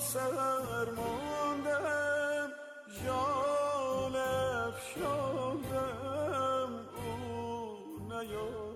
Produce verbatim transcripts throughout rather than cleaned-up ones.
سر ماندم جان افشاندم او نیامد.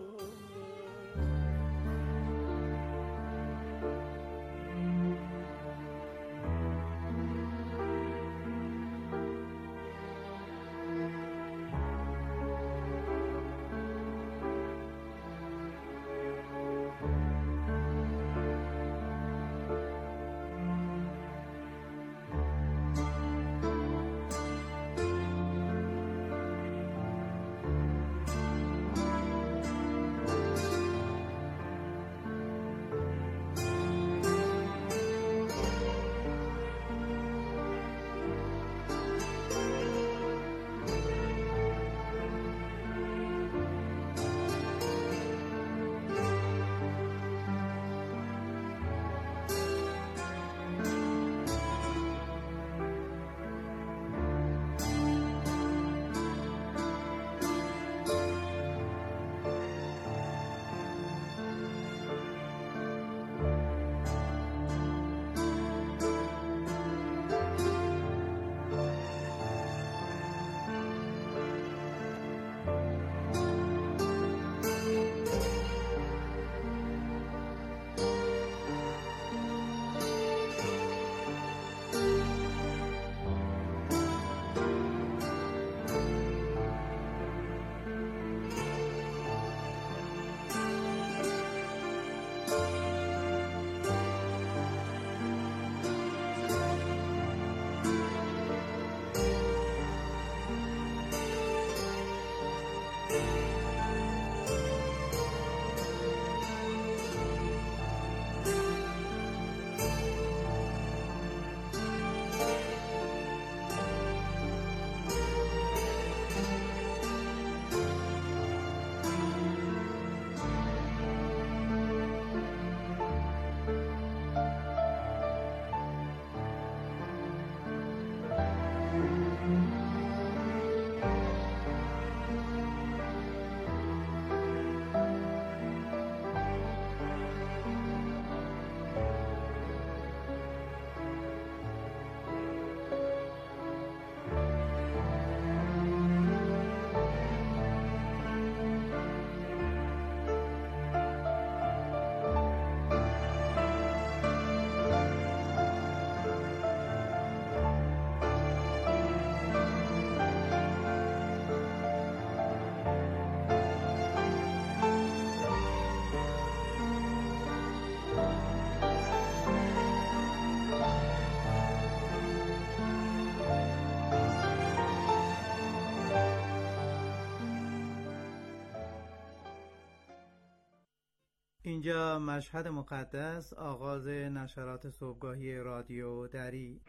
اینجا مشهد مقدس، آغاز نشرات صبحگاهی رادیو دری.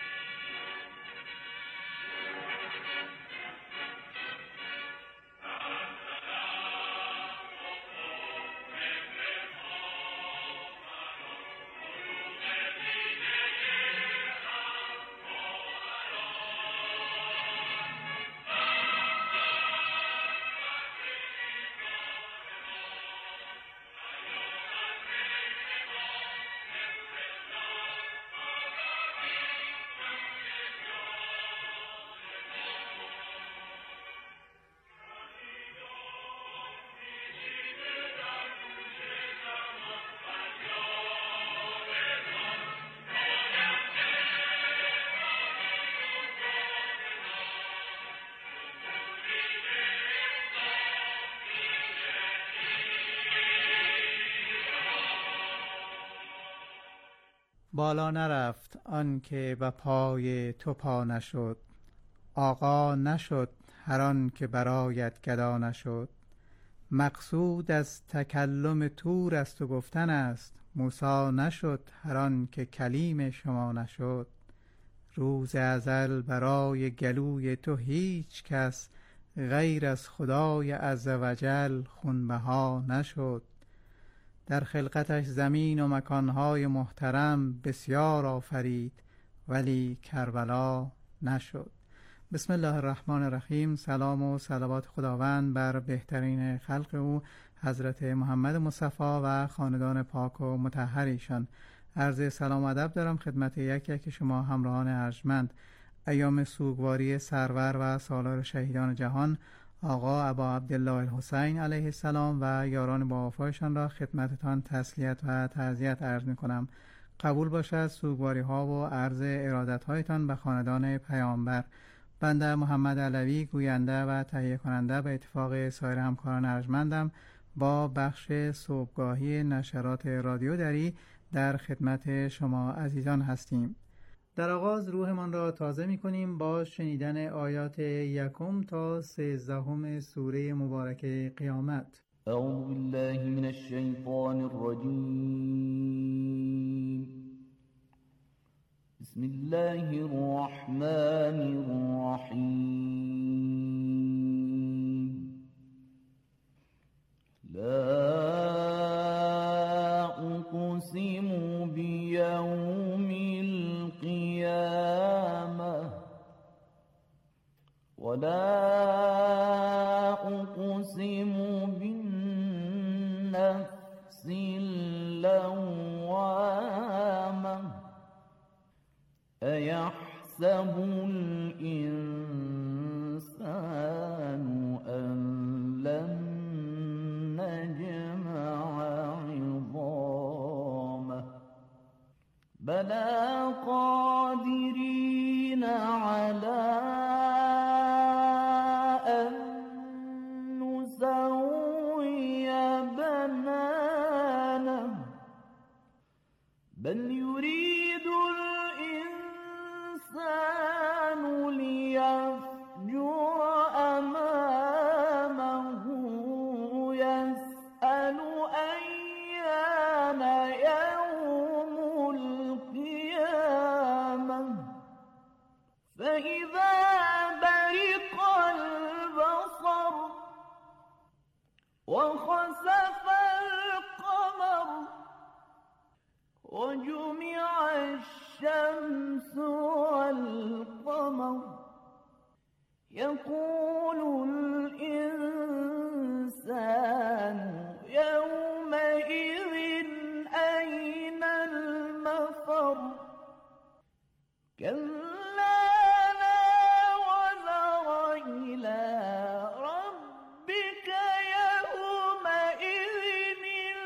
بالا نرفت آن که به پای تو پا نشد، آقا نشد هر آن که برایت گدا نشد. مقصود از تکلم طور است و گفتن است، موسی نشد هر آن که کلیم شما نشد. روز ازل برای گلوی تو هیچ کس غیر از خدای عزوجل خونبها نشد. در خلقتش زمین و مکانهای محترم بسیار آفرید، ولی کربلا نشد. بسم الله الرحمن الرحیم. سلام و صلوات خداوند بر بهترین خلق او حضرت محمد مصطفی و خاندان پاک و مطهر ایشان. عرض سلام و ادب دارم خدمت یک یک شما همراهان ارجمند. ایام سوگواری سرور و سالار شهیدان جهان آقا ابا عبدالله الحسین علیه السلام و یاران با وفایشان را خدمتتان تسلیت و تعزیت عرض می کنم. قبول باشد سوگواری ها و عرض ارادت هایتان به خاندان پیامبر. بنده محمد علوی گوینده و تهیه کننده به اتفاق سایر همکاران ارجمندم با بخش صبحگاهی نشرات رادیو دری در خدمت شما عزیزان هستیم. در آغاز روحمان را تازه می کنیم با شنیدن آیات یکم تا سیزدهم سوره مبارکه قیامت. اعوذ بالله من الشیطان الرجیم. بسم الله الرحمن الرحیم. لا اقسم بیوم القیامة ولا اقسم بالنفس اللوامة أيحسب الإنسان أن لن نجمع عظامه بلى قادرين على أن نسوي بنانه بل يريد الإنسان ليفجر أمامه يسأل أيان يوم القيامة فإذا برق البصر وخسف القمر وجمع الشمس والقمر يقول الإنسان يومئذ أين المفر كلا لا وزر إلى ربك يومئذ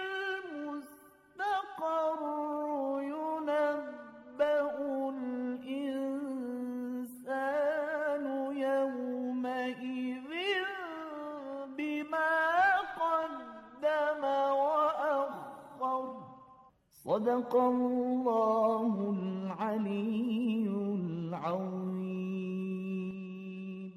المستقر ينبأ الإنسان يومئذ بما قدم وأخر صدق الله العلی العظیم.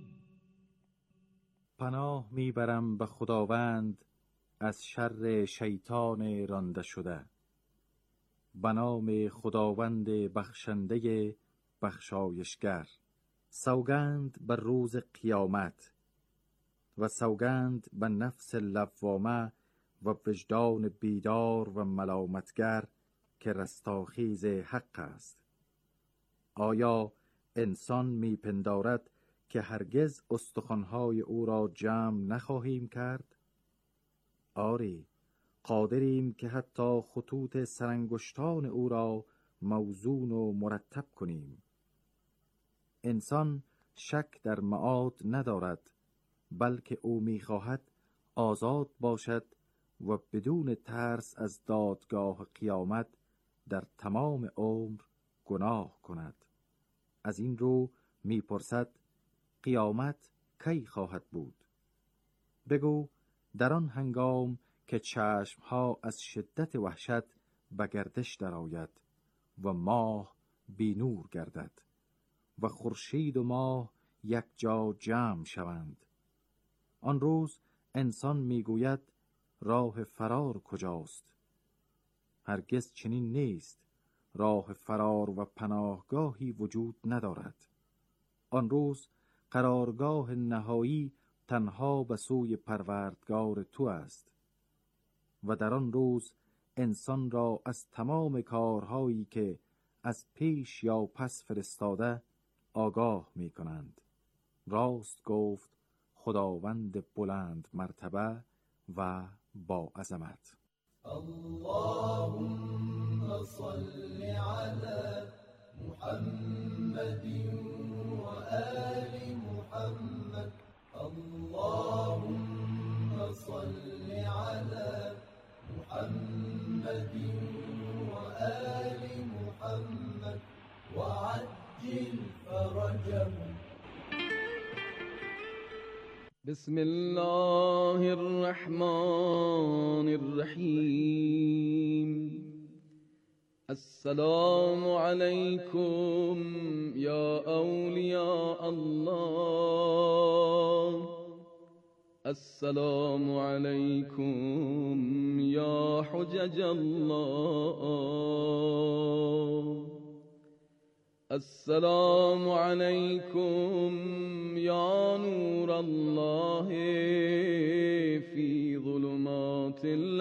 پناه میبرم به خداوند از شر شیطان رانده شده. به نام خداوند بخشنده بخشایشگر. سوگند بر روز قیامت و سوگند به نفس لوامه و وجدان بیدار و ملامتگر که رستاخیز حق است. آیا انسان میپندارد که هرگز استخوان‌های او را جمع نخواهیم کرد؟ آری، قادریم که حتی خطوط سرانگشتان او را موزون و مرتب کنیم. انسان شک در معاد ندارد، بلکه او میخواهد آزاد باشد و بدون ترس از دادگاه قیامت در تمام عمر گناه کند. از این رو میپرسد قیامت کی خواهد بود؟ بگو در آن هنگام که چشمها از شدت وحشت به گردش درآید و ماه بی نور گردد و خورشید و ماه یک جا جمع شوند. آن روز انسان میگوید راه فرار کجاست؟ هرگز چنین نیست. راه فرار و پناهگاهی وجود ندارد. آن روز قرارگاه نهایی تنها به سوی پروردگار تو است و در آن روز انسان را از تمام کارهایی که از پیش یا پس فرستاده آگاه می کنند. راست گفت خداوند بلند مرتبه و با عظمت. اللهم صل على محمد وآل محمد. اللهم صل على محمد وآل محمد وعجل فرجهم. بسم الله الرحمن الرحيم. السلام عليكم يا أولياء الله. السلام عليكم يا حجج الله. السلام عليكم يا نور الله في ظلمات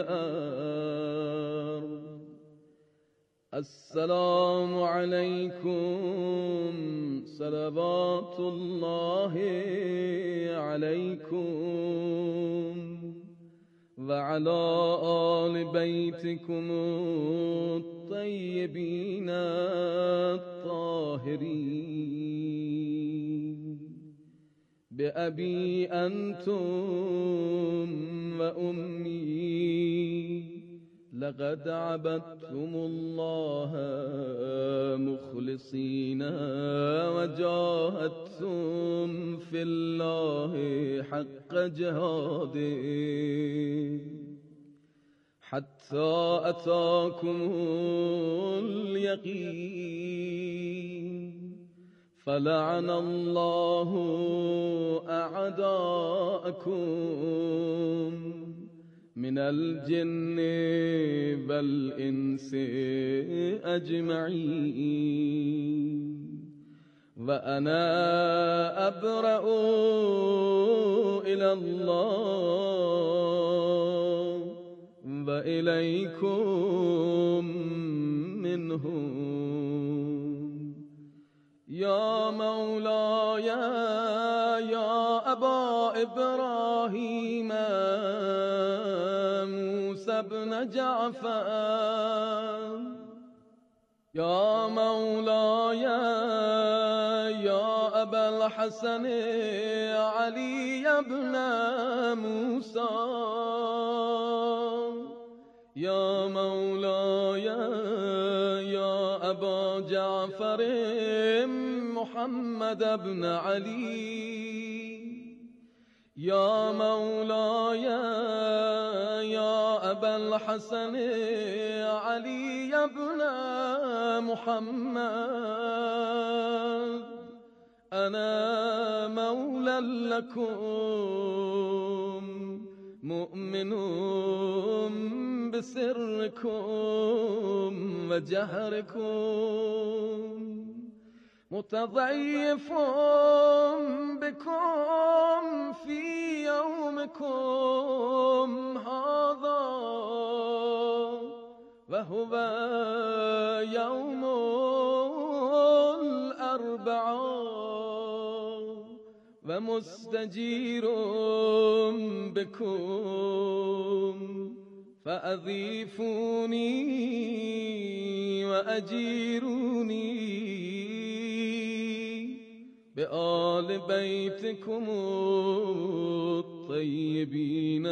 الأرض. السلام عليكم صلوات الله عليكم وعلى آل بيتكم الطيبين الطاهرين. بأبي أنتم وأمي لقد عبدتم الله مخلصين وجاهدتم في الله حق جهاده حتى أتاكم اليقين. فلعن الله أعداءكم من الجن والإنس أجمعين. وأنا أبرأ إلى الله وإليكم منهم. يا مولاي يا أبا إبراهيم موسى بن جعفر. يا مولاي يا أبا الحسن علي بن موسى. يا مولاي يا أبا جعفر محمد بن علي. يا مولاي يا أبا الحسن علي بن محمد. أنا مولى لكم مؤمن بسركم وجهركم متضيف بكم في يومكم هذا وهو يوم الأربعاء ومستجير بكم فأضيفوني وأجيروني بآل بيتكم الطيبين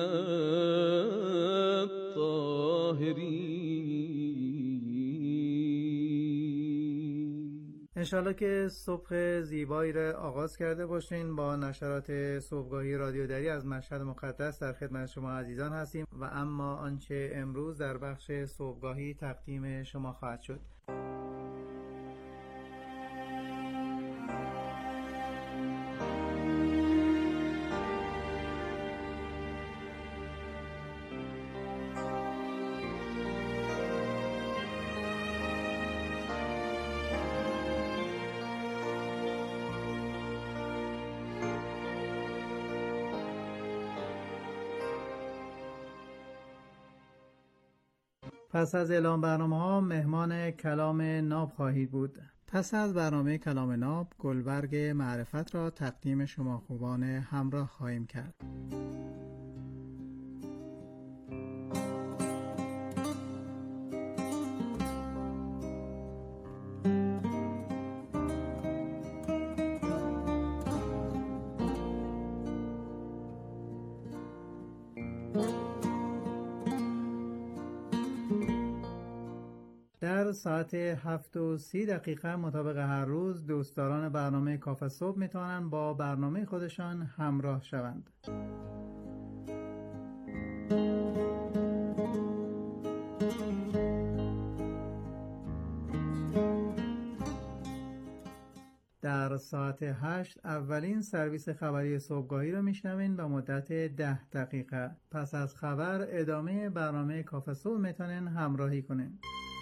الطاهرين. انشالله که صبح زیبایی را آغاز کرده باشین. با نشرات صبحگاهی رادیو دری از مشهد مقدس در خدمت شما عزیزان هستیم و اما آنچه امروز در بخش صبحگاهی تقدیم شما خواهد شد. پس از اعلام برنامه ها مهمان کلام ناب خواهید بود. پس از برنامه کلام ناب گلبرگ معرفت را تقدیم شما خوبان همراه خواهیم کرد. تا ساعت هفت و سی دقیقه مطابق هر روز دوستداران برنامه کافه صبح میتونن با برنامه خودشان همراه شوند. در ساعت هشت اولین سرویس خبری صبحگاهی را میشنوین به مدت ده دقیقه. پس از خبر ادامه برنامه کافه صبح میتونین همراهی کنین.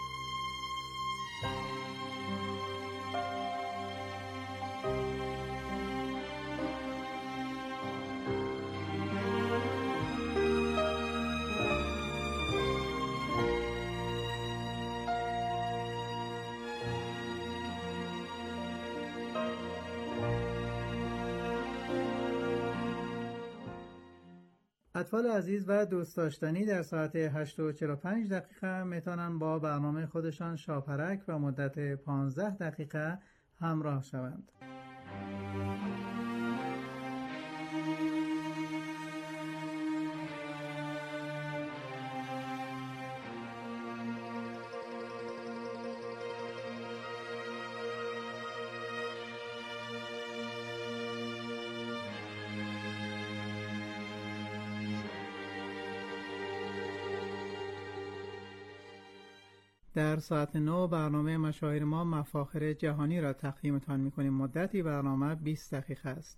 اطفال عزیز و دوست داشتنی در ساعت هشت و چهل و پنج دقیقه میتونن با برنامه خودشان شاپرک و مدت پانزده دقیقه همراه شوند. در ساعت نه برنامه مشاهیر ما مفاخر جهانی را تقدیمتان می‌کنیم. مدتی برنامه بیست دقیقه است.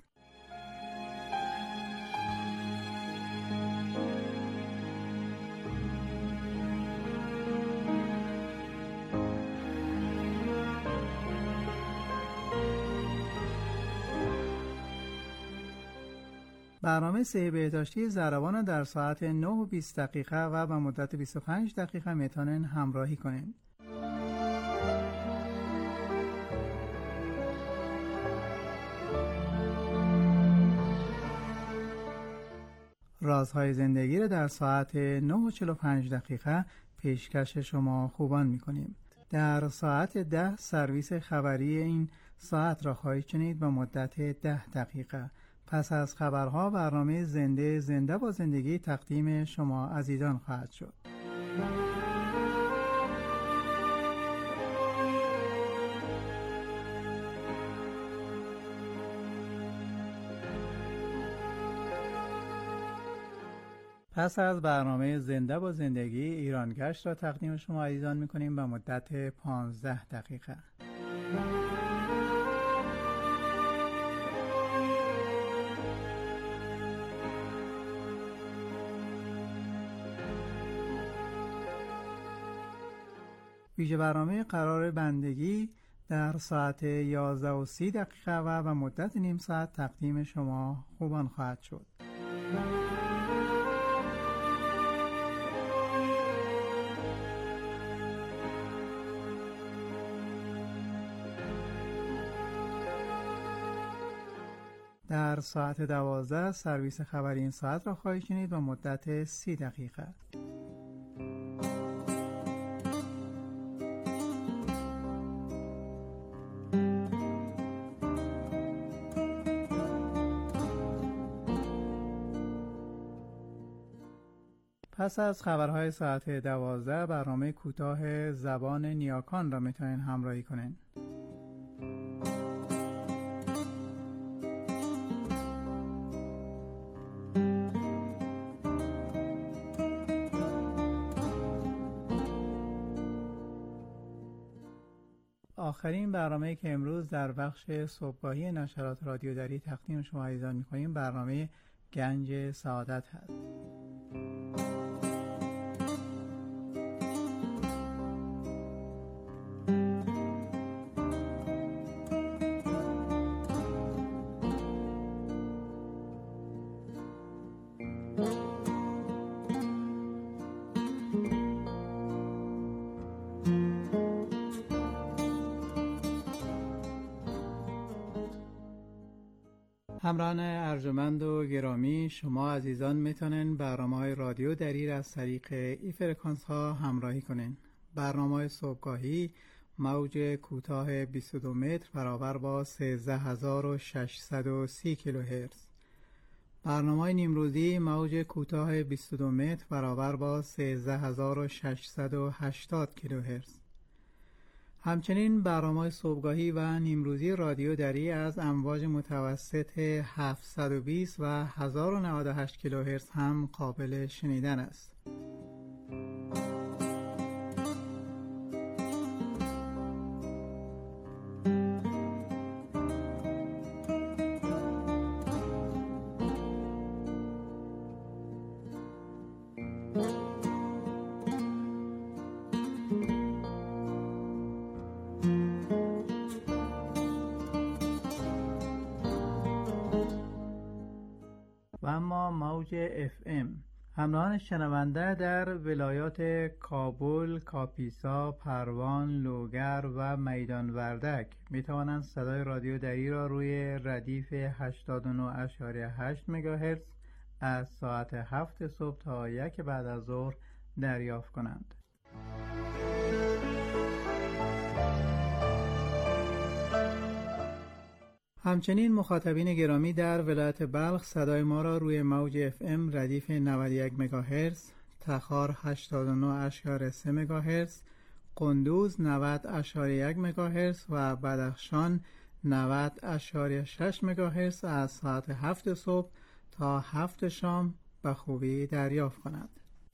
برنامه صحی بهداشتی ضربان در ساعت نه و بیست دقیقه و به مدت بیست و پنج دقیقه میتونن همراهی کنین. رازهای زندگی را در ساعت نه و چهل و پنج دقیقه پیشکش شما خوبان میکنیم. در ساعت ده سرویس خبری این ساعت را خواهید شنید به مدت ده دقیقه. پس از خبرها برنامه زنده زنده با زندگی تقدیم شما عزیزان خواهد شد. پس از برنامه زنده با زندگی ایرانگشت را تقدیم شما عزیزان می‌کنیم به مدت پانزده دقیقه. ویژه برنامه قرار بندگی در ساعت یازده و سی دقیقه و به مدت نیم ساعت تقدیم شما خوبان خواهد شد. در ساعت دوازده سرویس خبری این ساعت را خواهید شنید به مدت سی دقیقه. پس از خبرهای ساعت دوازده برنامه کوتاه زبان نیاکان را میتونین همراهی کنین. آخرین برنامه که امروز در بخش صبحگاهی نشرات رادیو دری تقدیم شما عزیزان می‌کنیم برنامه گنج سعادت هست. همراهان ارجمند و گرامی، شما عزیزان میتونن برنامه‌های رادیو دری را از طریق ای فرکانس ها همراهی کنین. برنامه صبحگاهی موج کوتاه بیست و دو متر برابر با سیزده هزار و ششصد و سی کیلوهرتز. برنامه نیمروزی موج کوتاه بیست و دو متر برابر با سیزده هزار و ششصد و هشتاد کیلوهرتز. همچنین برنامه‌های صبحگاهی و نیمروزی رادیو دری از امواج متوسط هفتصد و بیست و هزار و نود و هشت کیلوهرتز هم قابل شنیدن است. و اما موج اف ام همراهان شنونده در ولایات کابل، کاپیسا، پروان، لوگر و میدان وردک می توانند صدای رادیو دری را روی ردیف هشتاد و نه ممیز هشت مگاهرتز از ساعت هفت صبح تا یک بعد از ظهر دریافت کنند. همچنین مخاطبین گرامی در ولایت بلخ صدای ما را روی موج اف ام ردیف نود و یک مگاهرتز، تخار هشتاد و نه ممیز سه مگاهرتز، قندوز نود ممیز یک مگاهرتز و بدخشان نود ممیز شش مگاهرتز از ساعت هفت صبح تا هفت شام به خوبی دریافت کنند.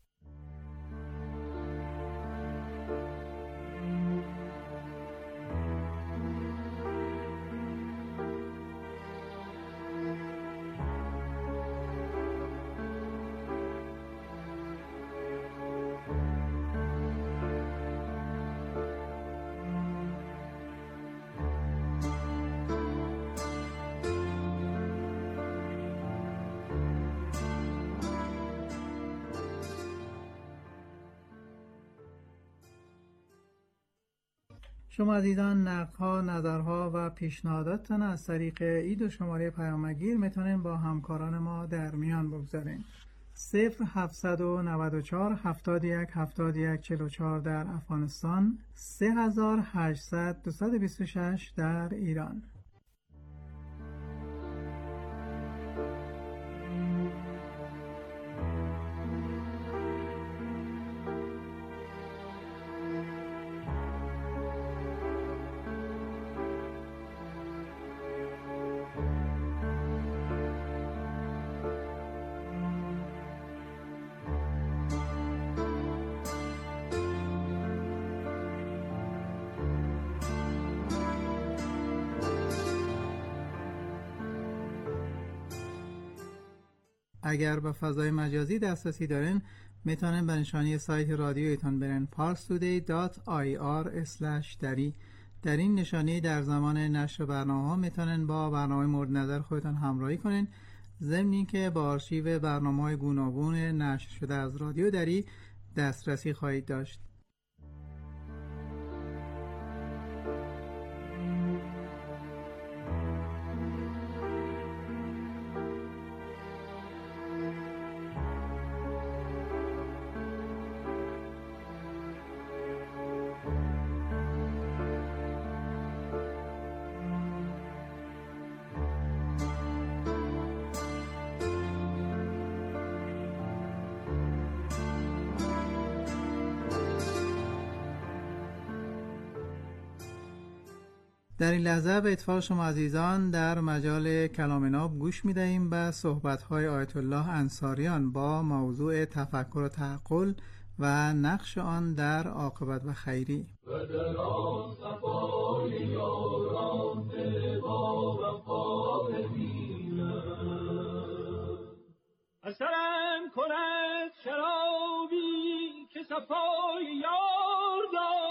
شما عزیزان نقدها، نظرها و پیشنهاداتتان از طریق ای دو شماره پیامگیر میتونین با همکاران ما در میان بگذارین. صفر هفتصد و نود و چهار هفتاد و یک هفتاد و یک چهل و چهار در افغانستان، سه هزار و هشتصد دویست و بیست و شش در ایران. اگر به فضای مجازی دسترسی دارین میتونن به نشانی سایت رادیو ایتان برن پارس تودی دات آی آر اسلش دری. در این نشانی در زمان نشر برنامه ها میتونن با برنامه مورد نظر خودتان همراهی کنین، ضمن اینکه با آرشیو برنامه های گوناگون نشر شده از رادیو دری دسترسی خواهید داشت. در این لحظه به اتفاق شما عزیزان در مجال کلام ناب گوش می‌دهیم به صحبت‌های آیت الله انصاریان با موضوع تفکر و تعقل و نقش آن در عاقبت و خیری. و در آن صفای یاران با وفا ببینم، اثرم کند شرابی که صفای یار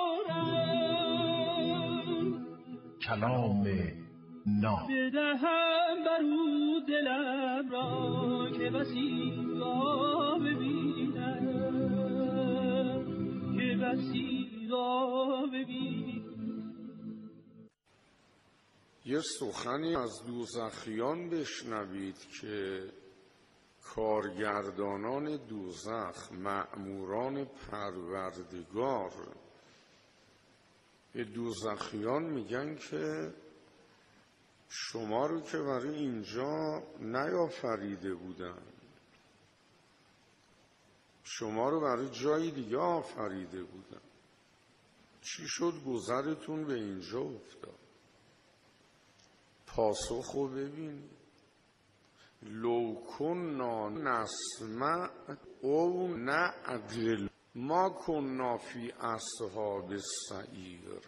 دارم، کلام ناب بدهم برو دلم را که بسی را ببینم، که بسی را ببینم. یه سخنی از دوزخیان بشنوید که کارگردانان دوزخ، مأموران پروردگار، به دوزخیان میگن که شما رو که برای اینجا نیافریده بودن، شما رو برای جای دیگه آفریده بودن، چی شد گذرتون به اینجا افتاد؟ پاسخ رو ببینید. لو کنا نسمع او نعقل ما کنا فی اصحاب السعیر.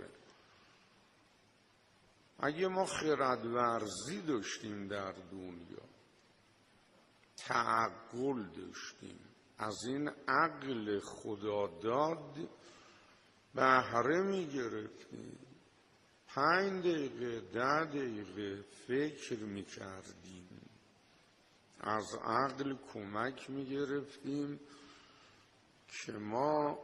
اگه ما خردورزی داشتیم در دنیا، تعقل داشتیم، از این عقل خدا داد بهره می گرفتیم، پنج دقیقه ده دقیقه فکر می کردیم، از عقل کمک می گرفتیم که ما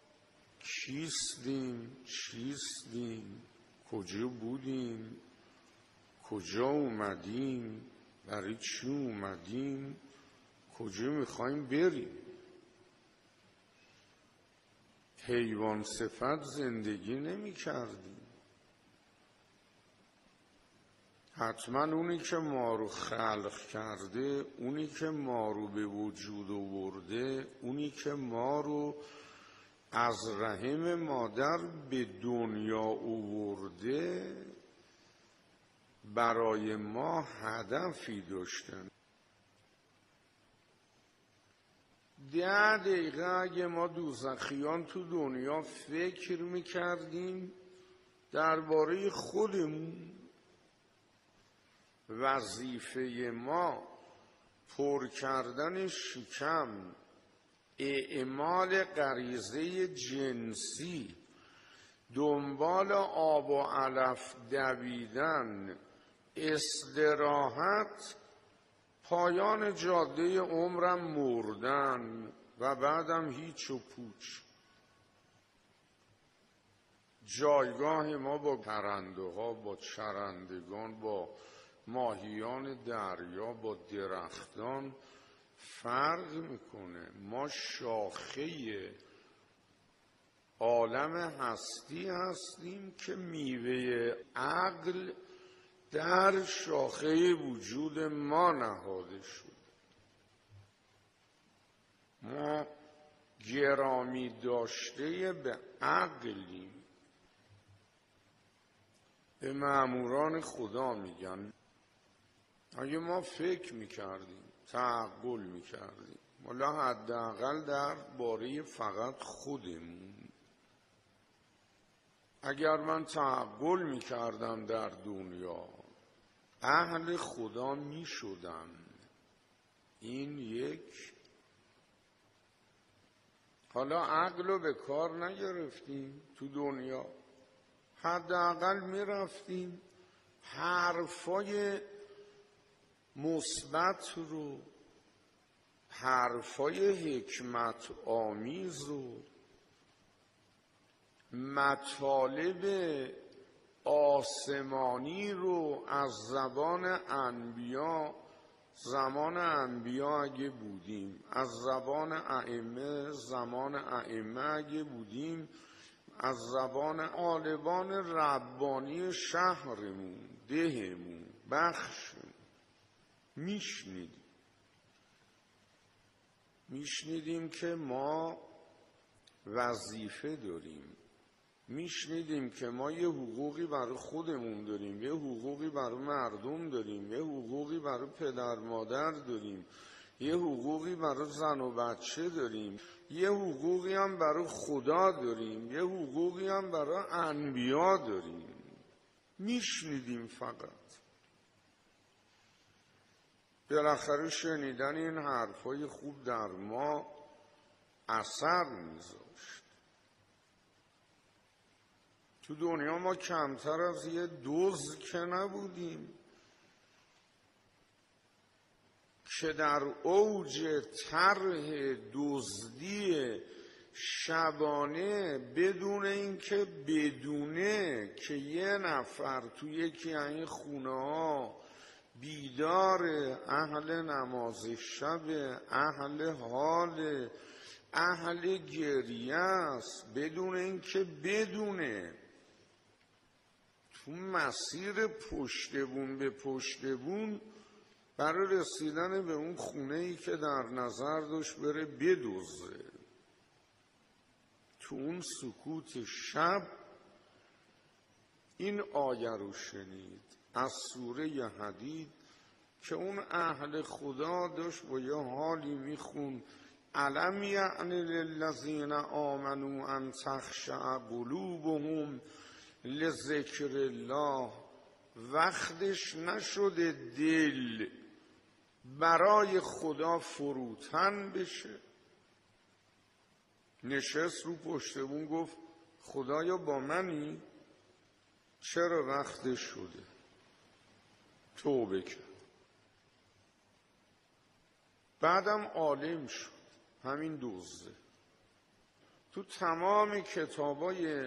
کیستیم، چیستیم، کجا بودیم، کجا اومدیم، برای چی اومدیم، کجا میخوایم بریم. حیوان صفت زندگی نمی کردیم. حتما اونی که ما رو خلق کرده، اونی که ما رو به وجود آورده، اونی که ما رو از رحم مادر به دنیا آورده، برای ما هدفی داشتن. ده دقیقه اگه ما دوزخیان تو دنیا فکر میکردیم درباره خودمون، وظیفه ما پر کردن شکم، اعمال غریزه جنسی، دنبال آب و علف دویدن، استراحت، پایان جاده عمرم مردن و بعدم هیچ و پوچ. جایگاه ما با پرنده ها، با چرندگان، با ماهیان دریا، با درختان فرق میکنه. ما شاخه عالم هستی هستیم که میوه عقل در شاخه وجود ما نهاده شد. ما گرامی داشته به عقلیم. به مأموران خدا میگن اگه ما فکر میکردیم، تعقل میکردیم، والا حداقل در باره فقط خودمون، اگر من تعقل میکردم در دنیا، اهل خدا میشدم. این یک. حالا عقل رو به کار نگرفتیم تو دنیا، حداقل میرفتیم حرفای مثبت رو، حرفای حکمت آمیز رو، مطالب آسمانی رو از زبان انبیا، زمان انبیا اگه بودیم، از زبان ائمه، زمان ائمه اگه بودیم، از زبان عالمان ربانی شهرمون، دهمون، بخشمون میشنیدیم. میشنیدیم که ما وظیفه داریم، میشنیدیم که ما یه حقوقی برای خودمون داریم، یه حقوقی برای مردم داریم، یه حقوقی برای پدر مادر داریم، یه حقوقی برای زن و بچه داریم، یه حقوقی هم برای خدا داریم، یه حقوقی هم برای انبیا داریم. میشنیدیم فقط. بالاخره شنیدن این حرفای خوب در ما اثر میذاشت. تو دنیا ما کمتر از یه دزد که نبودیم که در اوج طرح دزدی شبانه بدون اینکه بدونه که یه نفر تو یکی از این خونه ها بیدار، اهل نماز شب، اهل حال، اهل گریه است، بدون اینکه بدونه تو مسیر پشتبون به پشتبون برای رسیدن به اون خونه ای که در نظر داشت بره بدزده، تو اون سکوت شب این آیه رو شنید از سوره حدید که اون اهل خدا داشت با یه حالی میخون الم یعنی للذین آمنوا ان تخشع قلوبهم لذکر الله، وقتش نشده دل برای خدا فروتن بشه. نشست رو پشت بون گفت خدایا با منی؟ چرا وقتش شده؟ توبه کرد. بعدم عالم شد. همین دوزه تو تمام کتابای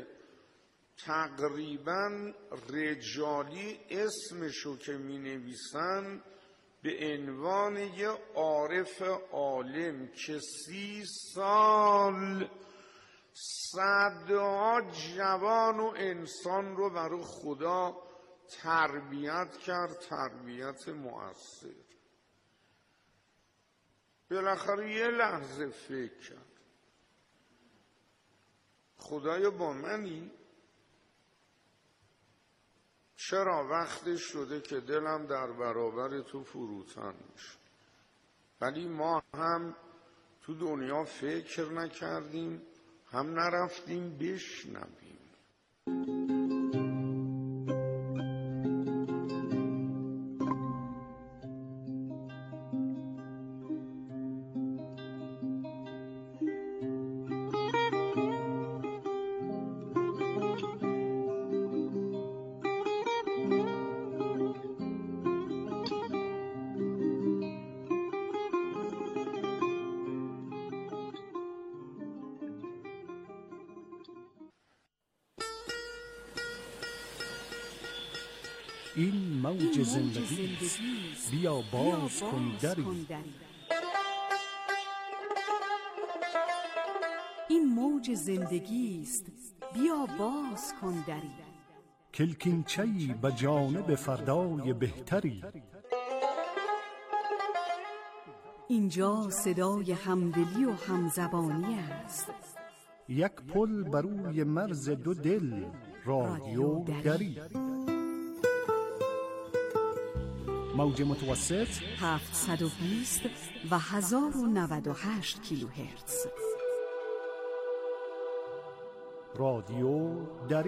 تقریبا رجالی اسمشو که می نویسن به عنوان یه عارف عالم که سی سال صدها جوان و انسان رو برای خدا تربیت کرد، تربیت مؤثر. بالاخره یه لحظه فکر کرد خدایا با منی؟ چرا وقتش شده که دلم در برابر تو فروتن میشه؟ ولی ما هم تو دنیا فکر نکردیم، هم نرفتیم بشنویم. این موج زندگی بیا باز کن دری. این موج زندگی است بیا باز کن دری. کلکینچه‌ای به جانب فردای بهتری. اینجا صدای همدلی و همزبانی است. یک پل بر روی مرز دو دل، رادیو دری. موج متوسط هفتصد و بیست و هزار و نود و هشت کیلوهرتز. رادیو دری.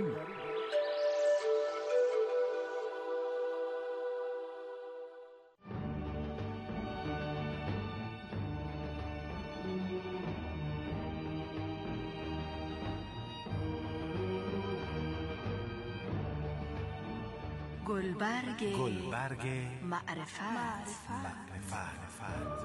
گلبرگ گلبرگ معرفت معرفت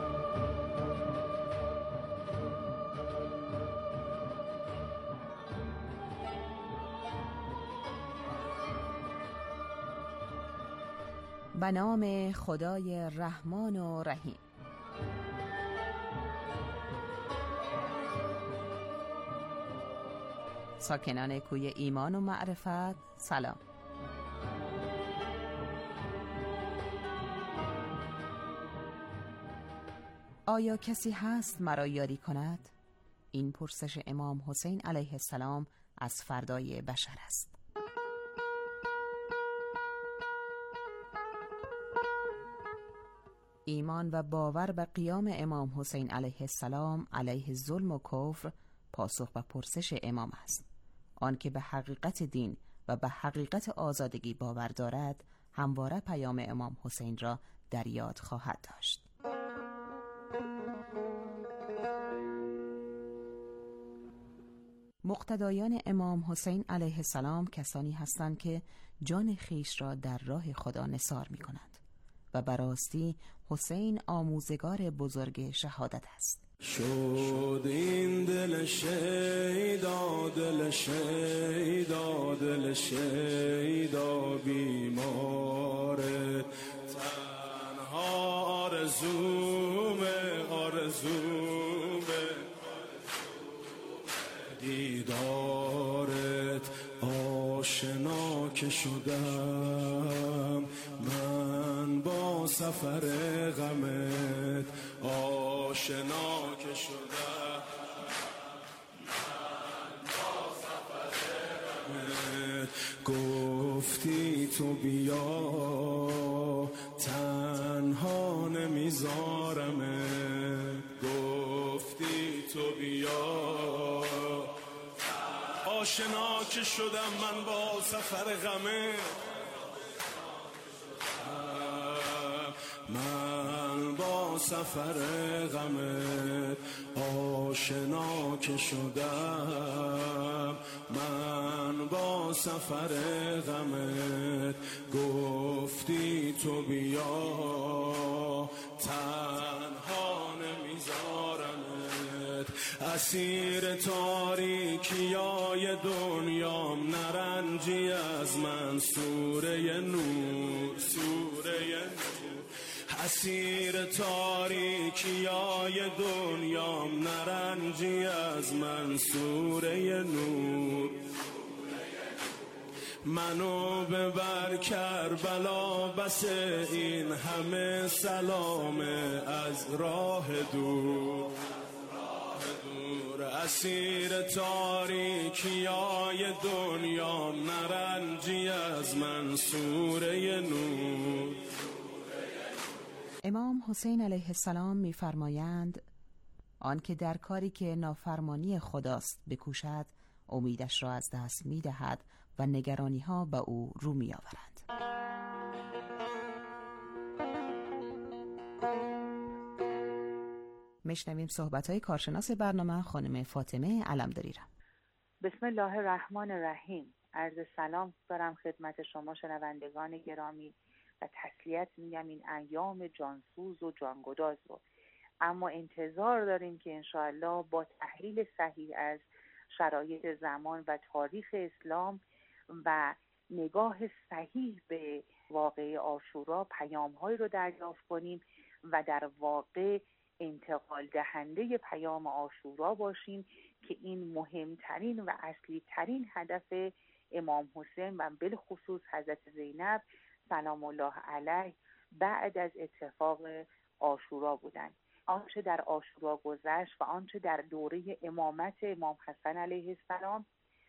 به نام خدای رحمان و رحیم. ساکنان کوی ایمان و معرفت سلام. آیا کسی هست مرا یاری کند؟ این پرسش امام حسین علیه السلام از فردای بشر است. ایمان و باور به قیام امام حسین علیه السلام علیه ظلم و کفر پاسخ به پرسش امام است. آن که به حقیقت دین و به حقیقت آزادگی باور دارد همواره پیام امام حسین را در یاد خواهد داشت. مقتدایان امام حسین علیه السلام کسانی هستند که جان خیش را در راه خدا نثار می کنند و براستی حسین آموزگار بزرگ شهادت است. شد این دل شیدا، دل شیدا، دل شیدا بیماره، تنها آرزومه، آرزومه دیدارت، آشنا که شدم من با سفر غمت، آشنا که شدم من با سفر غمت. گفتی تو بیا تنها نمیذارمه، گفتی تو بیا. آشنا که شدم من با سفر غمه، من با سفر غمت آشنا که شدم، من با سفر غمت گفتی تو بیا تنها نمیذارمت. اسیر تاریکیای دنیام نرنجی از من، سوره نور سوره نور. اسیر تاریکیای دنیام نرنجی از من، سوره نور. منو ببر کربلا بس این همه سلامه از راه دور. اسیر تاریکیای دنیام نرنجی از من، سوره نور. امام حسین علیه السلام می‌فرمایند آن که در کاری که نافرمانی خداست بکوشد امیدش را از دست می‌دهد و نگرانی‌ها به او رو می‌آورند. میشنویم صحبت‌های کارشناس برنامه خانم فاطمه علمداری را. بسم الله الرحمن الرحیم. عرض سلام دارم خدمت شما شنوندگان گرامی و تسلیت میگم این ایام جانسوز و جانگداز رو، اما انتظار داریم که انشاءالله با تحلیل صحیح از شرایط زمان و تاریخ اسلام و نگاه صحیح به واقعه عاشورا پیام‌هایی رو دریافت کنیم و در واقع انتقال دهنده پیام عاشورا باشیم که این مهمترین و اصلی ترین هدف امام حسین و بالخصوص حضرت زینب سلام الله علیه بعد از اتفاق عاشورا بودند. آنچه در عاشورا گذشت و آنچه در دوره امامت امام حسن علیه السلام،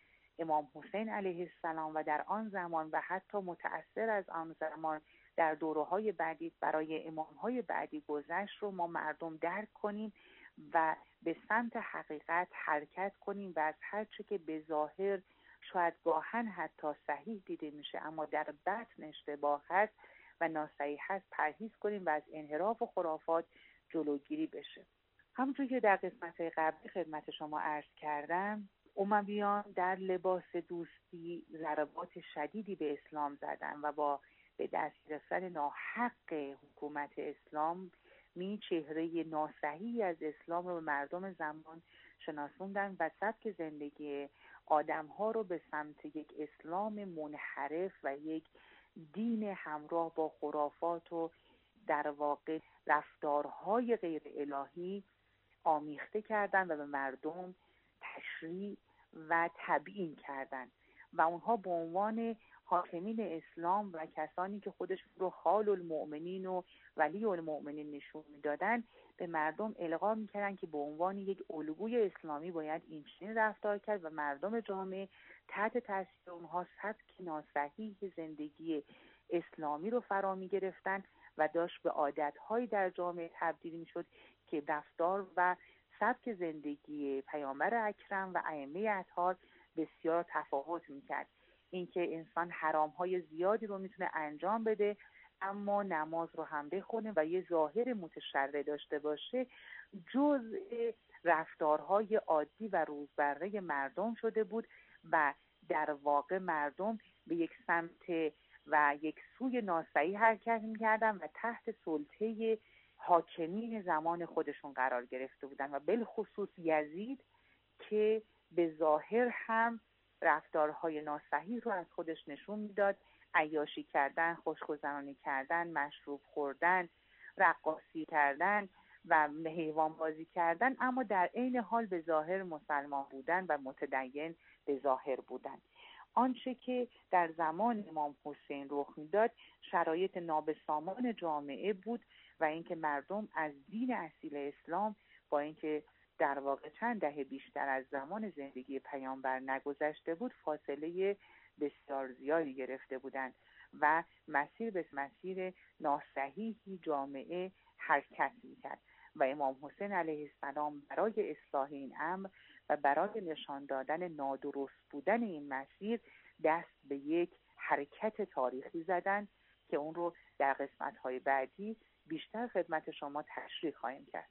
امام حسین علیه السلام و در آن زمان و حتی متأثر از آن زمان در دوره‌های بعدی برای امام‌های بعدی گذشت رو ما مردم درک کنیم و به سمت حقیقت حرکت کنیم و از هر چه که به ظاهر شاید گاهن حتی صحیح دیده میشه اما در بطن اشتباه هست و ناصحیح هست پرهیز کنیم و از انحراف و خرافات جلوگیری بشه. همونطور که در قسمت‌های قبلی خدمت شما عرض کردم، امویان در لباس دوستی ضربات شدیدی به اسلام زدن و با به دست گرفتن ناحق حکومت اسلام می چهره ناصحیحی از اسلام رو به مردم زمان شناسوندن و سبک زندگی آدم‌ها رو به سمت یک اسلام منحرف و یک دین همراه با خرافات و در واقع رفتارهای غیر الهی آمیخته کردن و به مردم تشریع و تبیین کردن و اونها به عنوان حاکمین اسلام و کسانی که خودش رو خال المؤمنین و ولی المؤمنین نشون میدادن به مردم القا میکردن که به عنوان یک الگوی اسلامی باید این چنین رفتار کرد و مردم جامعه تحت تاثیر اونها سبک ناصحیح زندگی اسلامی رو فرا میگرفتن و داشت به عادت‌هایی در جامعه تبدیل میشد که رفتار و سبک زندگی پیامبر اکرم و ائمه اطهار بسیار تفاوت میکرد. اینکه انسان حرام‌های زیادی رو میتونه انجام بده اما نماز رو هم بخونه و یه ظاهر متشرع داشته باشه جزء رفتارهای عادی و روزمره مردم شده بود و در واقع مردم به یک سمت و یک سوی ناصحیح حرکت میکردن و تحت سلطه حاکمین زمان خودشون قرار گرفته بودن و بالخصوص یزید که به ظاهر هم رفتارهای ناصحیح رو از خودش نشون میداد، عیاشی کردن، خوشگذرانی کردن، مشروب خوردن، رقاصی کردن و حیوان بازی کردن، اما در عین حال به ظاهر مسلمان بودن و متدین به ظاهر بودن. آنچه که در زمان امام حسین رخ میداد شرایط نابسامان جامعه بود و اینکه مردم از دین اصیل اسلام با اینکه در واقع چند دهه بیشتر از زمان زندگی پیامبر نگذشته بود فاصله بسیار زیادی گرفته بودند و مسیر به مسیر ناصحیحی جامعه حرکت میکرد و امام حسین علیه السلام برای اصلاح این امر و برای نشان دادن نادرست بودن این مسیر دست به یک حرکت تاریخی زدند که اون رو در قسمت‌های بعدی بیشتر خدمت شما تشریح خواهیم کرد.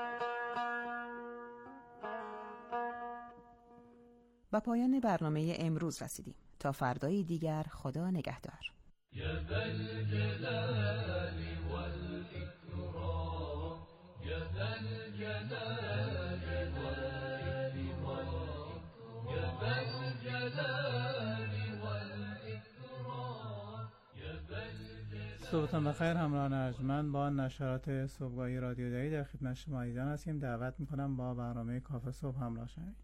با پایان برنامه امروز رسیدیم. تا فردایی دیگر، خدا نگهدار. یا ذا الجلال والإکرام، یا ذا الجلال والإکرام، یا ذا الجلال والإکرام، یا ذا الجلال. صبحتان بخیر همراهان ارجمند. با نشرات صبحگاهی رادیو دری در خدمت شما عزیزان هستیم. دعوت میکنم با برنامه کافه صبح همراه شوید.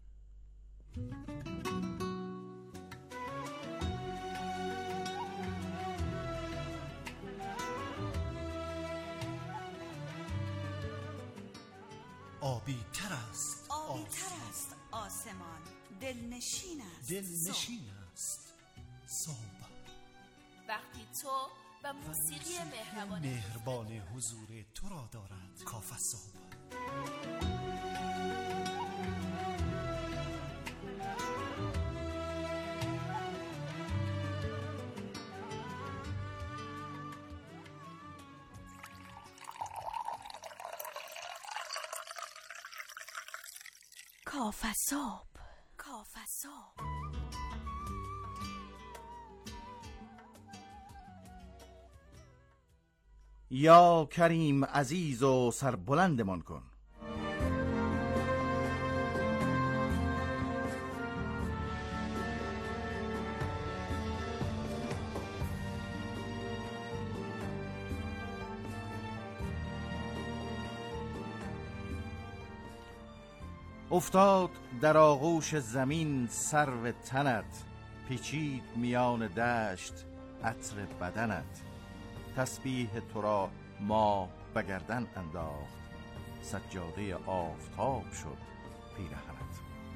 آبی تر است آبی تر است آسمان، دلنشین است دلنشین است صبح. وقتی تو و موسیقی مهربان مهربان حضور تو را دارد کافه صبح. کافه صبح، کافه صبح. یا کریم عزیز و سربلندمان کن. افتاد در آغوش زمین سرو تنت، پیچید میان دشت عطر بدنت. تسبیح تو را ما به گردن انداخت، سجاده آفتاب شد پیرهنت.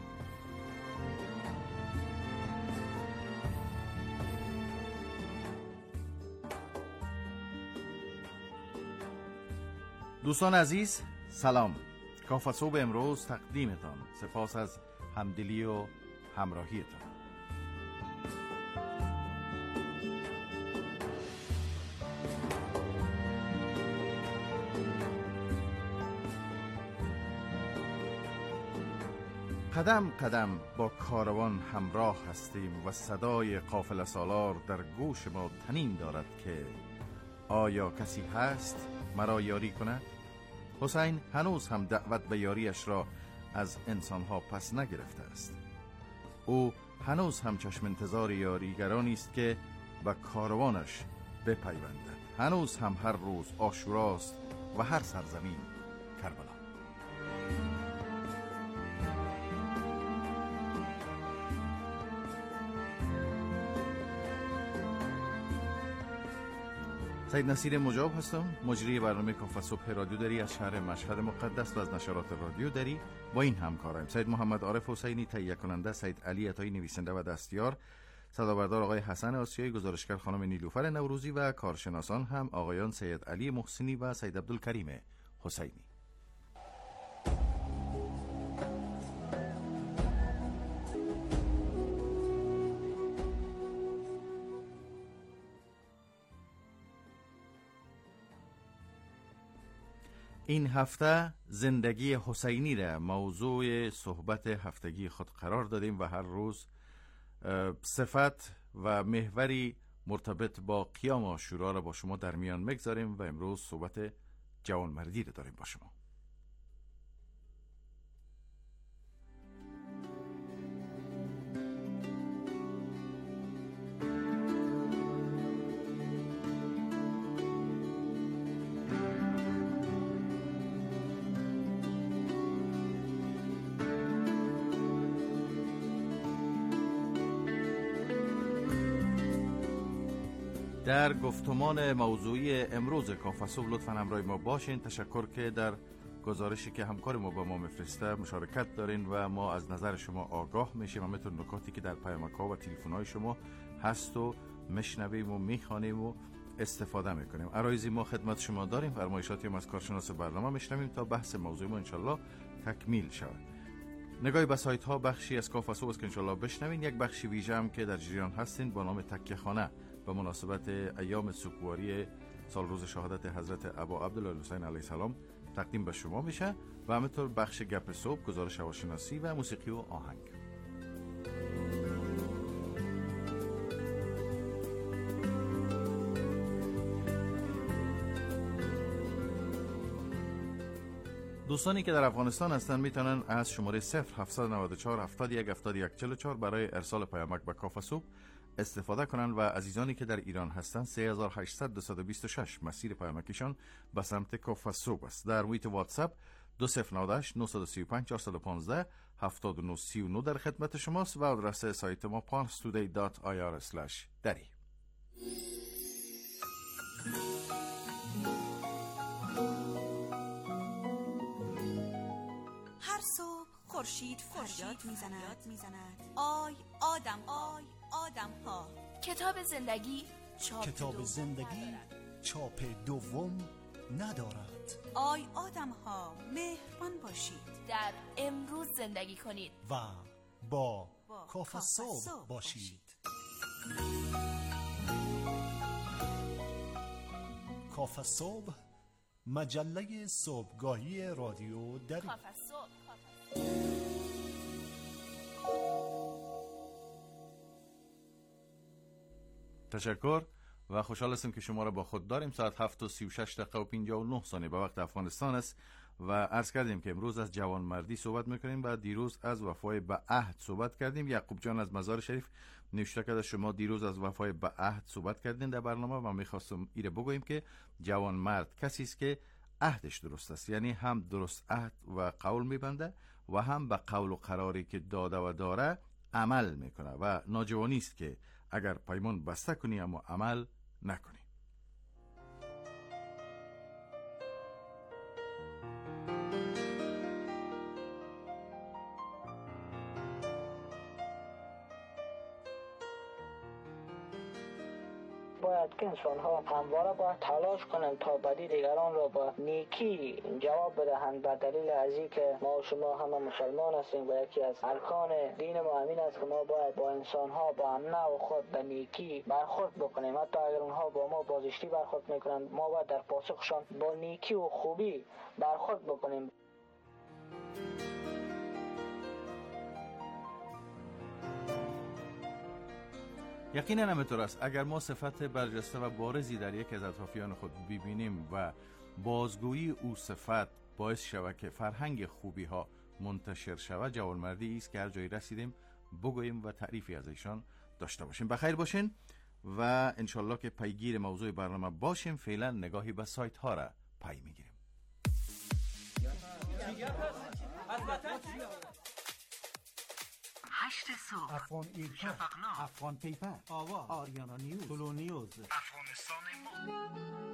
دوستان عزیز سلام. کافه صبح امروز تقدیمتان. سپاس از همدلی و همراهیتان. قدم قدم با کاروان همراه هستیم و صدای قافله سالار در گوش ما طنین دارد که آیا کسی هست مرا یاری کند؟ حسین هنوز هم دعوت به یاریش را از انسانها پس نگرفته است. او هنوز هم چشم انتظار یاریگرانی است که به کاروانش بپیوندند. هنوز هم هر روز عاشوراست و هر سرزمین کربلا. سید نصیر مجاب هستم، مجری برنامه کافه صبح رادیو دری از شهر مشهد مقدس و از نشرات رادیو دری. با این همکارایم سید محمد عارف حسینی تهیه کننده، سید علی عطایی نویسنده و دستیار، صدابردار آقای حسن آسیایی، گزارشگر خانم نیلوفر نوروزی و کارشناسان هم آقایان سید علی محسنی و سید عبدالکریم حسینی. این هفته زندگی حسینی را موضوع صحبت هفتگی خود قرار دادیم و هر روز صفت و محوری مرتبط با قیام عاشورا را با شما در میان میگذاریم و امروز صحبت جوانمردی را داریم با شما. در گفتمان موضوعی امروز کافه صبح لطفاً همراه ما باشین. تشکر که در گزارشی که همکار ما با ما میفرسته مشارکت دارین و ما از نظر شما آگاه میشیم و میتون نکاتی که در پیامک‌ها و تلفن‌های شما هست و میشنویم و میخوانیم و استفاده میکنیم. عرایزی ما خدمت شما داریم، فرمایشاتی هم از کارشناس برنامه میشنویم تا بحث موضوع ما انشالله تکمیل شود. نگاهی به سایت ها بخشی از کاف صبح است که انشالله بشنوین. یک بخشی ویژه هم که در جریان هستین با نام تکیه خانه به مناسبت ایام سوگواری سال روز شهادت حضرت ابا عبدالله الحسین علیه السلام تقدیم به شما میشه و همینطور بخش گپ صبح، گزارش هواشناسی و موسیقی و آهنگ. دوستانی که در افغانستان هستند میتونن از شماره صفر هفت نه چهار هفتاد و یک هفتاد و یک چهل و چهار برای ارسال پیامک به کاف صبح استفاده کنند و عزیزانی که در ایران هستند سه هزار و هشتصد دویست و بیست و شش مسیر پیامکشان به سمت کاف صبح است. در محیط واتساپ دو صفر نه هشت نه سه پنج چهار یک پنج هفت نه سه نه در خدمت شماست و آدرس سایت ما پارس تودی دات آی آر اسلش دری. هر صبح خورشید فریاد میزند میزند آی آدم آی آدم ها. کتاب زندگی چاپ کتاب زندگی چاپ دوم ندارد. آی آدم ها مهربان باشید، در امروز زندگی کنید و با, با کاف صبح باشید. کاف صبح، مجله صبحگاهی رادیو دری. کاف صبح. تشکر و خوشحال هستم که شما را با خود داریم. ساعت هفت و سی و شش دقیقه و پنجاه و نه ثانیه به وقت افغانستان است و عرض کردیم که امروز از جوانمردی صحبت میکنیم و دیروز از وفای به عهد صحبت کردیم. یعقوب جان از مزار شریف نوشته کرده شما دیروز از وفای به عهد صحبت کردین در برنامه و میخواستم ایره بگویم که جوانمرد کسی است که عهدش درست است، یعنی هم درست عهد و قول میبنده و هم به قول و قراری که داده و داره عمل میکنه و ناجوانی است که اگر پیمان بسته کنی اما عمل نکنی. باید که انسان ها همواره باید تلاش کنند تا بدی دیگران را با نیکی جواب بدهند، به دلیل از اینکه ما و شما همه مسلمان هستیم و یکی از ارکان دین ما همین است که ما باید با انسان ها با هم نوع خود به نیکی برخورد بکنیم. حتی اگر اونها با ما بازشتی برخورد میکنند ما باید در پاسخشان با نیکی و خوبی برخورد بکنیم. یقینا همینطور است. اگر ما صفت برجسته و بارزی در یک از اطرافیان خود ببینیم و بازگویی او صفت باعث شود که فرهنگ خوبی ها منتشر شود، جوانمردی است که هر جایی رسیدیم بگوییم و تعریفی از ایشان داشته باشیم. بخیر باشین و انشالله که پیگیر موضوع برنامه باشیم. فعلا نگاهی به سایت ها را پی میگیریم. هشت صبح، افغان ایرکا، شفقنامه، افغان پیپر، آوا، آریانا نیوز، تولو نیوز، افغانستان ما.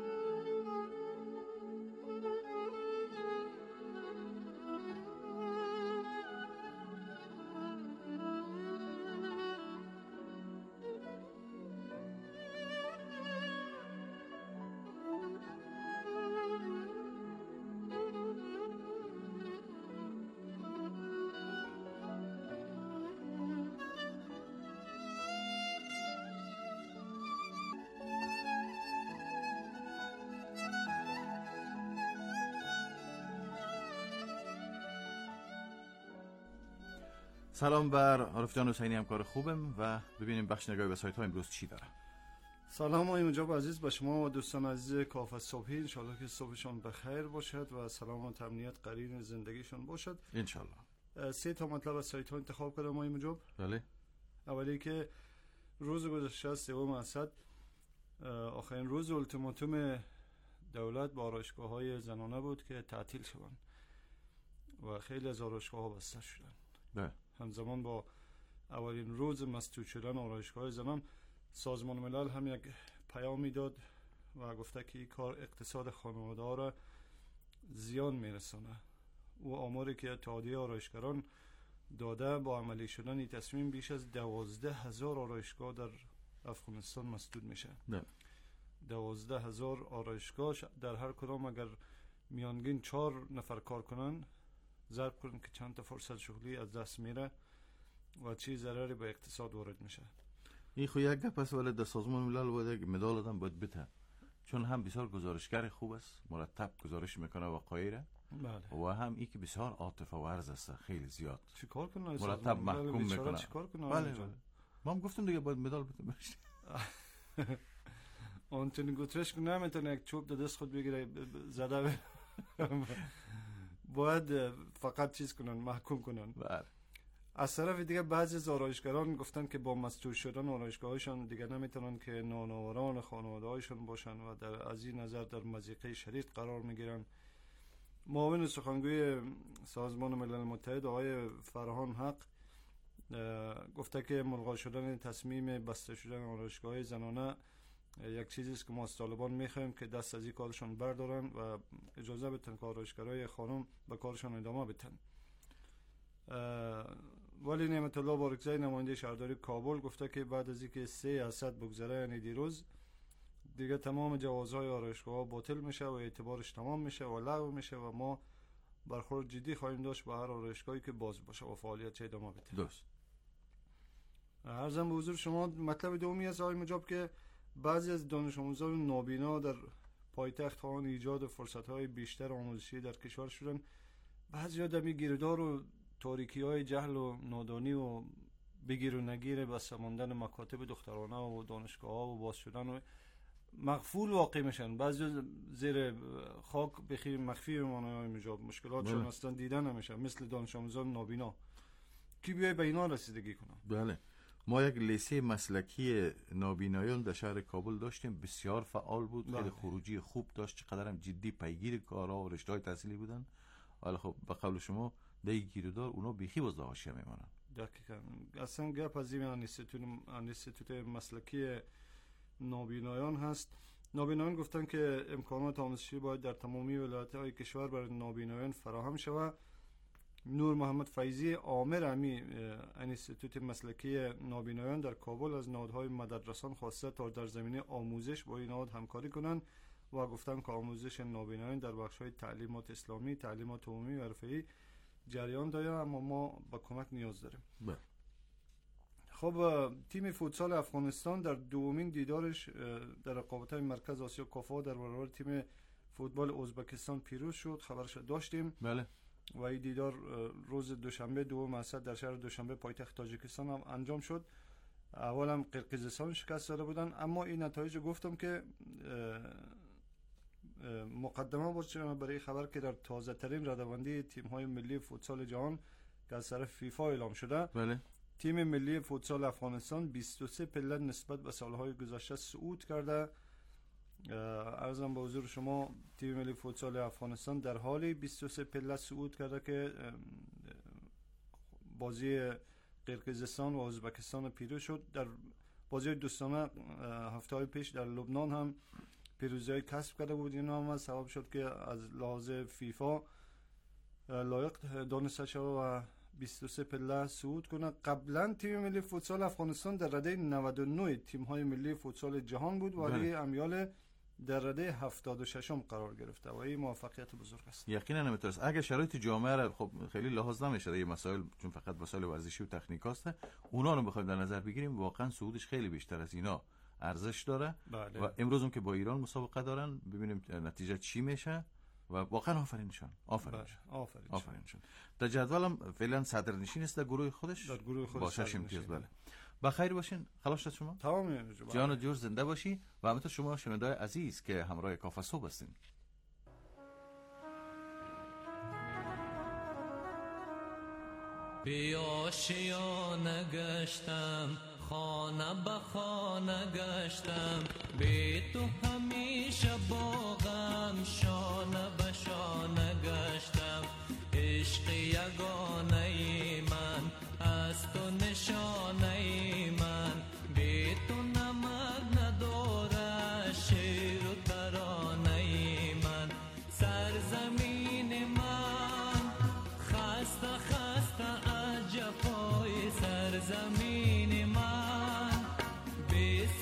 سلام بر عارف جان حسینی، همکار خوبم و ببینیم بخش نگاهی به سایت ها امروز چی داره. سلام آقای مجاب عزیز به شما و دوستان عزیز کاف صبحی. انشالله که صبحشان بخیر باشد و سلامت امنیت قرین زندگیشان باشد انشالله. سه تا مطلب از سایت ها انتخاب کردم آقای مجاب. بله. اولی که روز گذشته سوم اسد آخرین روز التیماتوم دولت با آرایشگاه های زنانه بود که تعطیل شوند و خیلی از آرایشگاه ها بسته شدند. بله. همزمان با اولین روز مسدود شدن آرایشگاه زنان، سازمان ملل هم یک پیامی داد و گفته که این کار اقتصاد خانواده ها را زیان میرسانه. و آماری که اتحادیه آرایشگران داده با عملی شدن این تصمیم بیش از دوازده هزار آرایشگاه در افغانستان مسدود میشه. نه. دوازده هزار آرایشگاه در هر کدام اگر میانگین چهار نفر کار کنن، ضرب کنن که چند تا فرصت شغلی از دست میره و چی ضرری به اقتصاد وارد میشه. این خو یک گپ است، ولی در سازمان ملل باید مدال آدم باید بده، چون هم بسیار گزارشگر خوب است، مرتب گزارش میکنه وقایع را. بله. و هم ای که بسیار عاطفه ورز است، خیلی زیاد چیکار کنه مرتب محکوم میکنه. چیکار کنه؟ بله بله. ما هم گفتم دیگه باید مدال بده. آنتونی گوترش که نمیتونه یک چوب در دست خود بگیره زده باید فقط چیز کنن، محکوم کنن. بله. از طرف دیگه بعضی از آرایشگران گفتن که با مسدود شدن آرایشگاهشان دیگه نمیتونن که نانآوران خانواده‌هایشان باشن و در از این نظر در مضیقه شدید قرار میگیرن. معاون سخنگوی سازمان ملل متحد آقای فرهان حق گفته که ملغا شدن تصمیم بسته شدن آرایشگاه زنانه یک چیزی است که ما از طالبان میخوایم که دست از این کارشان بردارن و اجازه بدن که آرایشگرای خانم به کارشان ادامه بدن. ولی نعمت الله بارکزی نماینده شهرداری کابل گفته که بعد از اینکه سه اسد بگذره، یعنی دیروز، دیگه تمام جوازهای آرایشگاه باطل میشه و اعتبارش تمام میشه و لغو میشه و ما برخورد جدی خواهیم داشت با هر آرایشگاهی که باز باشه و فعالیت ادامه بده. درست. عرضم به حضور شما مطلب دومی است آقای مجاب که بعضی از دانش آموزان نابینا در پایتخت خواهان ایجاد فرصت‌های بیشتر آموزشی در کشور شدن. بعضی آدمی گیردار و تاریکی‌های جهل و نادانی و بگیر و نگیر بس ماندن مکاتب دخترانه و دانشگاه‌ها و باز شدن و مغفول واقع میشن. بعضی زیر خاک بخیر مخفی مانای مجاب مشکلاتشون اصلا دیدن نمیشه، مثل دانش آموزان نابینا. کی بیای به اینا رسیدگی کنه؟ بله. ما یک لیسه مسلکی نابینایان در شهر کابل داشتیم، بسیار فعال بود. بله. خیلی خروجی خوب داشت، چقدر هم جدی پیگیر کارها و رشته‌های تحصیلی بودن. ولی خب به قول شما دیگه گیردار اونا بیخی باز حاشیه میمونن. دقیقاً. اصلا گپ از این انستیتوت مسلکی نابینایان هست. نابینایان گفتن که امکانات آموزشی باید در تمامی ولایت‌های کشور برای نابینایان فراهم شود. نور محمد فیضی آمر امی انستیتوت مسلکی نابینایان در کابل از نهادهای مددرسان خواسته تا در زمینه آموزش با این نهاد همکاری کنند و گفتن که آموزش نابینایان در بخش‌های تعلیمات اسلامی، تعلیمات عمومی و حرفه‌ای جریان داره، اما ما با کمک نیاز داریم. بله. خب تیم فوتسال افغانستان در دومین دیدارش در رقابت‌های مرکز آسیا کافا در برابر تیم فوتبال ازبکستان پیروز شد. خبرش داشتیم. بله. و این دیدار روز دوشنبه دوم اسد در شهر دوشنبه پایتخت تاجیکستان هم انجام شد. اول هم قرقیزستان شکست داده بودن، اما این نتایج گفتم که مقدمه بود برای خبر که در تازه ترین رده‌بندی تیم‌های ملی فوتسال جهان که از طرف فیفا اعلام شده، بله. تیم ملی فوتسال افغانستان بیست و سه پله نسبت به سالهای گذشته صعود کرده. عرضم به حضور شما تیم ملی فوتسال افغانستان در حالی بیست و سه پله صعود کرده که بازی قرقیزستان و ازبکستان پیروز شد. در بازی دوستانه هفته های پیش در لبنان هم پیروزی کسب کرده بود. این هم سبب شد که از لحاظ فیفا لایق دانسته شد و بیست و سه پله صعود کنه. قبلا تیم ملی فوتسال افغانستان در رده نود و نه تیم های ملی فوتسال جهان بود و لیگ امیال در رده هفتاد و شش قرار گرفته و این موفقیت بزرگ است. یقینا نمیتونست اگه شرایط جامعه را خب خیلی لحاظ نمیشه این مسائل، چون فقط مسائل ورزشی و تکنیک است، اونا رو بخوایم در نظر بگیریم واقعا صعودش خیلی بیشتر از اینا ارزش داره. بله. و امروز هم که با ایران مسابقه دارن، ببینیم نتیجه چی میشه و واقعا آفرینشون آفرینشون آفرینشون آفرینشون. در جدولم فعلا صدرنشین است در گروه خودش، در گروه خودش با شش امتیاز. بله. بخیر باشین. خلاص شد شما. تمام. جان و جور زنده باشی و همینطور شما شنونده‌های عزیز که همراه کافه صبح هستین. بیاشیانه گشتم، خانه به خانه گشتم، بی تو همیشه با غم شانه به شانه گشتم. عشق یگانه من از تو نشانه من، بی تو نمک نداره شعر و ترانه من. سرزمین من خسته خسته از جفای سرزمین من، بی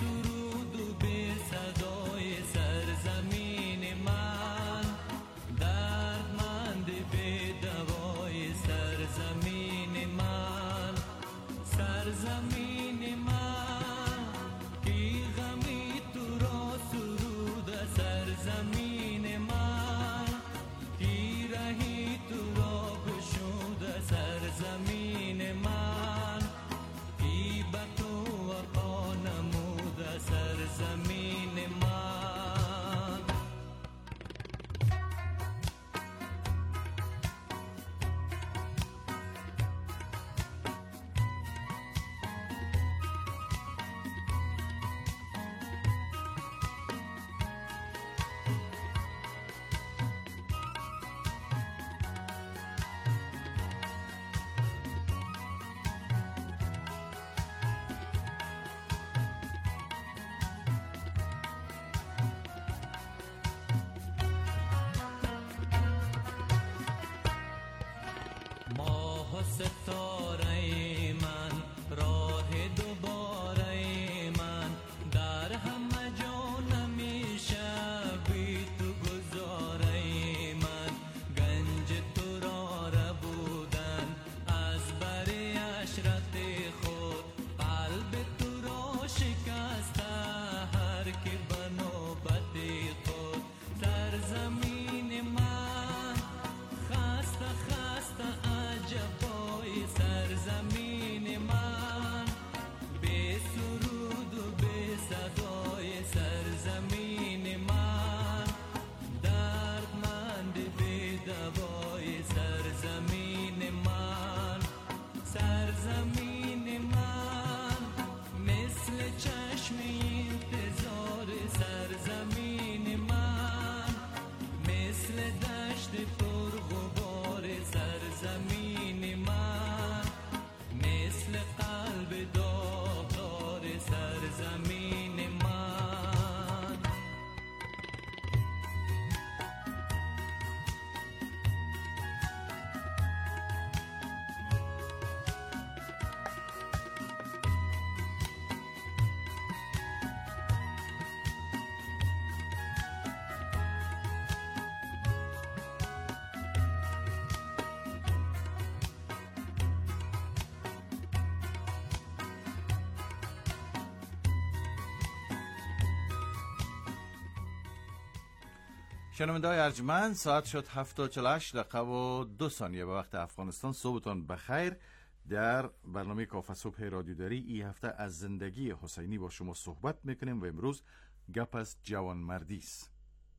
ستاره من، راه دوباره من، در همه جا نمیشه بی تو گذاره من. گنج تو را ربودن از بر عشرت خود، قلب تو را شکسته هر که به نوبت خود. سرزمین من خسته خسته عجبای سرزمین من، بی سرود و بی صدای سرزمین من، دردمند بی دوای سرزمین من. سرزمین من مثل چشم انتظار سرزمین من، مثل دشت پرغبار سرزمین من، مثل قلب داغدار سرزمین من. شنونده‌های ارجمند، ساعت شد هفت و چهل و هشت دقیقه و دو ثانیه به وقت افغانستان. صبحتان بخیر. در برنامه کافه صبح رادیو دری این هفته از زندگی حسینی با شما صحبت میکنیم و امروز گپ از جوانمردی است.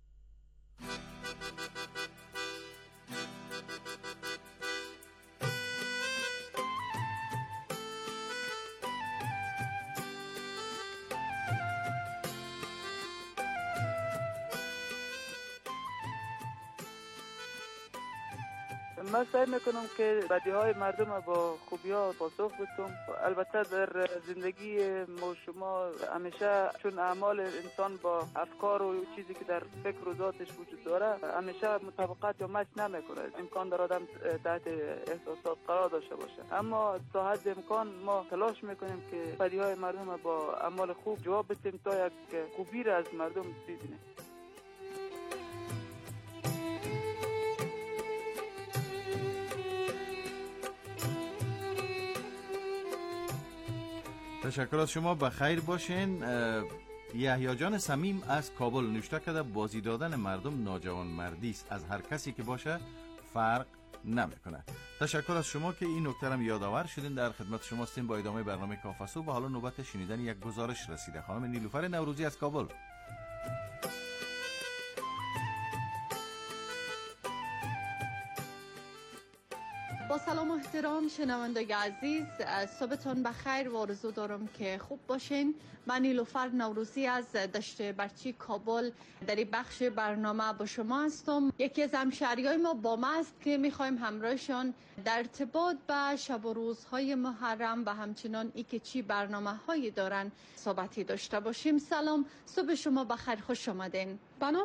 من سعی میکنم که بدی های مردم با خوبی ها پاسخ بدم. البته در زندگی ما شما همیشه چون اعمال انسان با افکار و چیزی که در فکر و ذاتش وجود داره همیشه مطابقت یا مچ نمیکنه. امکان داره آدم تحت احساسات قرار داشته باشه، اما تا حد امکان ما تلاش میکنیم که بدی های مردم با اعمال خوب جواب بدیم تا یک خوبی را از مردم ببینیم. تشکر از شما. بخیر باشین. یحیی جان صمیم از کابل نوشته کرده بازی دادن مردم ناجوانمردی است، از هر کسی که باشه فرق نمیکنه. تشکر از شما که این نکته رو یادآور شدین. در خدمت شما هستیم با ادامه برنامه کافه صبح و حالا نوبت شنیدن یک گزارش رسیده. خانم نیلوفر نوروزی از کابل. با سلام و احترام شنوندگان عزیز، صبحتون بخیر و آرزو دارم که خوب باشین. من نیلوفر نوروزی از دشت برچی کابل در این بخش برنامه با شما هستم. یکی از همشهریای ما با ما است که میخوایم همراهشان در ارتباط به شب و روزهای محرم و همچنان ای که چی برنامه هایی دارن صحبتی داشته باشیم. سلام، صبح شما بخیر، خوش آمدین.